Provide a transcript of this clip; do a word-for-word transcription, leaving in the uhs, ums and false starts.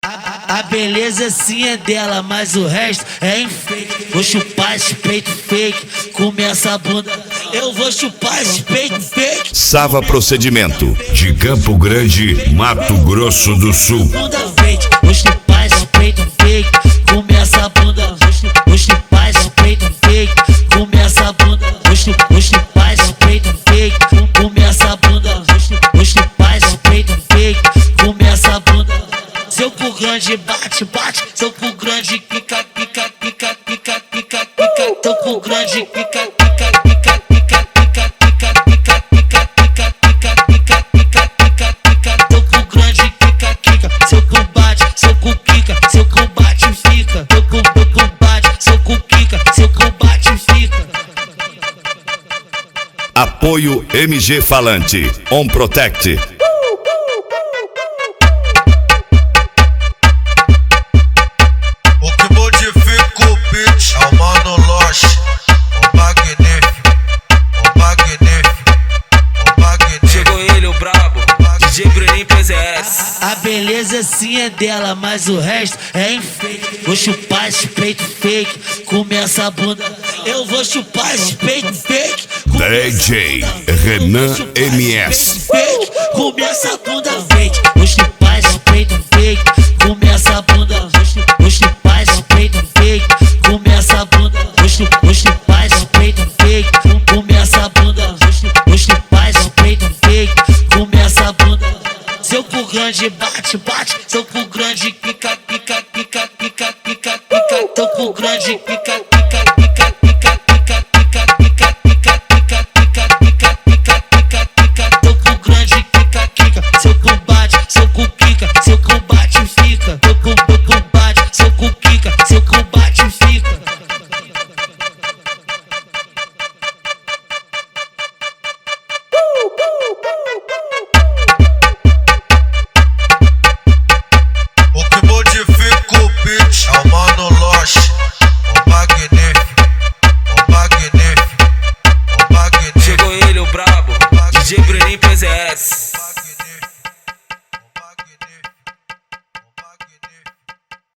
A, a beleza sim é dela, mas o resto é enfeite. Vou chupar esse peito fake, começa a bunda. Eu vou chupar esse peito fake. Sava Procedimento, de Campo Grande, Mato Grosso do Sul. Bunda fake, vou chupar esse peito fake, começa a bunda. Vou chupar esse peito fake, começa a bunda. Vou chupar esse peito fake, começa a bunda. Vou chupar esse peito fake, começa a bunda. Seu cu grande bate, bate. Seu cu grande pica, pica, pica, pica, pica, pica. Seu cu grande pica, pica, pica, pica, pica, pica, pica, pica, pica, pica, pica, pica, pica, pica. Seu cu grande pica, pica. Seu cu bate, seu cu quica, seu cu bate e fica. Seu cu, seu cu bate, seu cu quica, seu cu bate e fica. Apoio M G Falante, On Protect. A beleza sim é dela, mas o resto é enfeite. Vou chupar esse peito fake, começa a bunda. Eu vou chupar esse peito fake. D J Renan M S. Fake, começa a bunda fake. Vou chupar esse peito fake, começa a bunda. Vou chupar esse peito fake, começa a bunda. Vou chupar esse peito fake, começa a bunda. Vou chupar esse peito fake, começa a bunda. Seu cu grande bate, bate. Seu cu grande pica, pica, pica, pica, pica, pica. Seu cu grande pica, pica, pica, pica, pica, pica, pica, pica, pica, pica, pica, pica, pica, pica. Seu cu grande pica, pica. Seu cu bate, seu cu pica, seu cu bate e fica. Seu cu, seu cu bate, seu cu pica, seu cu bate e fica. Chegou ele, o brabo, D J Bruninho P Z S.